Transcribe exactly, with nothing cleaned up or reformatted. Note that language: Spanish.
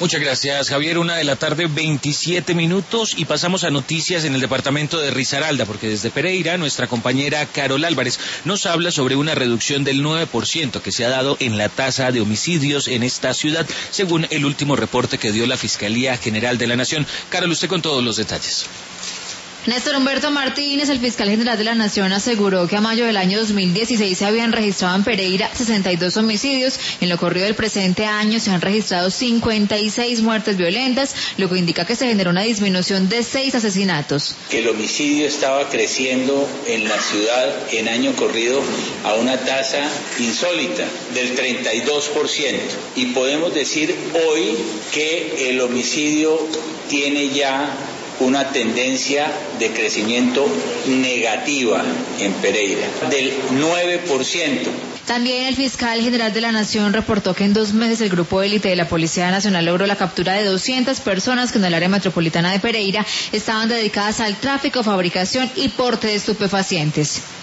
Muchas gracias, Javier. Una de la tarde, veintisiete minutos, y pasamos a noticias en el departamento de Risaralda, porque desde Pereira nuestra compañera Carol Álvarez nos habla sobre una reducción del nueve por ciento que se ha dado en la tasa de homicidios en esta ciudad, según el último reporte que dio la Fiscalía General de la Nación. Carol, usted con todos los detalles. Néstor Humberto Martínez, el fiscal general de la Nación, aseguró que a mayo del año dos mil dieciséis se habían registrado en Pereira sesenta y dos homicidios. En lo corrido del presente año se han registrado cincuenta y seis muertes violentas, lo que indica que se generó una disminución de seis asesinatos. Que el homicidio estaba creciendo en la ciudad en año corrido a una tasa insólita del treinta y dos por ciento. Y podemos decir hoy que el homicidio tiene ya una tendencia de crecimiento negativa en Pereira, del nueve por ciento. También el fiscal general de la Nación reportó que en dos meses el grupo élite de la Policía Nacional logró la captura de doscientas personas que en el área metropolitana de Pereira estaban dedicadas al tráfico, fabricación y porte de estupefacientes.